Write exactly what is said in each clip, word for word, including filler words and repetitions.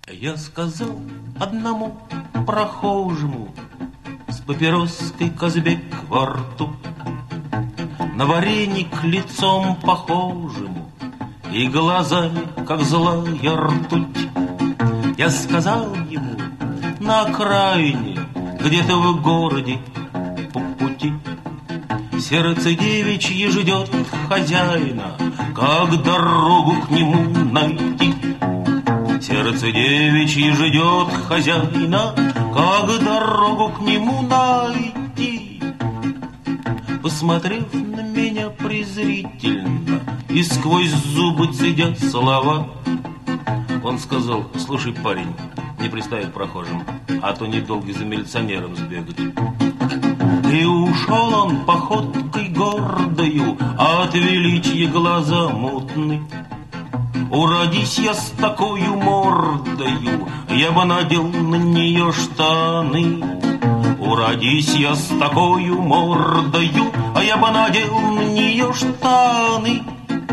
Я сказал одному прохожему с папироской Казбек во рту, на вареник лицом похожему и глазами, как злая ртуть. Я сказал ему на окраине, где-то в городе по пути, сердце девичье ждет хозяина, как дорогу к нему найти. Сердце девичье ждет хозяина, как дорогу к нему найти. Посмотрев на меня презрительно и сквозь зубы цедя слова, он сказал: слушай, парень, не пристай к прохожим, а то недолго за милиционером сбегать. И ушел он походкой гордою, а от величия глаза мутны. Уродись я с такою мордою, я бы надел на нее штаны. Уродись я с такою мордою, а я бы надел на нее штаны.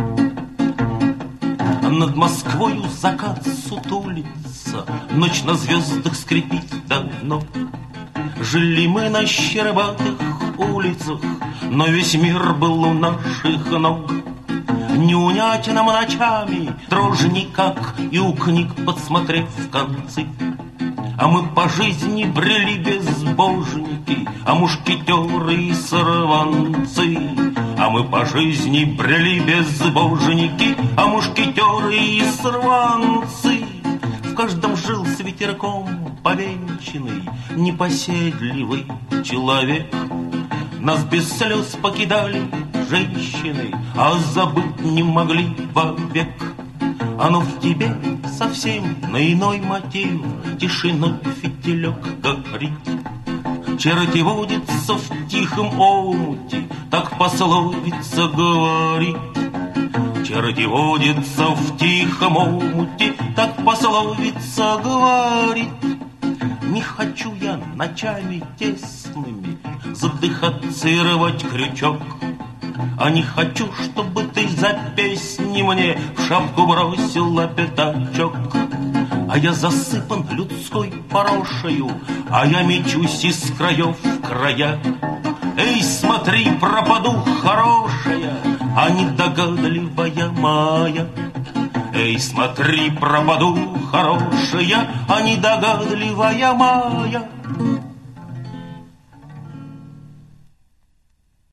Над Москвою закат сутулится, ночь на звездах скрипит давно. Жили мы на щербатых улицах, но весь мир был у наших ног. Не унять нам ночами дрожь никак, и у книг подсмотрев концы. А мы по жизни брели безбожники, а мушкетеры и сорванцы. А мы по жизни брели безбожники, а мушкетеры и сорванцы. В каждом жил с ветерком повенчанный, непоседливый человек. Нас без слез покидали женщины, а забыть не могли вовек. Оно в тебе совсем на иной мотив, тишиной фитилек горит. Черти водятся в тихом омуте, так пословица говорит. Черти водятся в тихом омуте, так пословица говорит. Не хочу я ночами тесными задыхаться и рвать крючок, а не хочу, чтобы ты за песни мне в шапку бросила пятачок. А я засыпан людской порошею, а я мечусь из краев в края. Эй, смотри, пропаду, хорошая, а недогадливая моя. Эй, смотри, пропаду, хорошая, а недогадливая моя.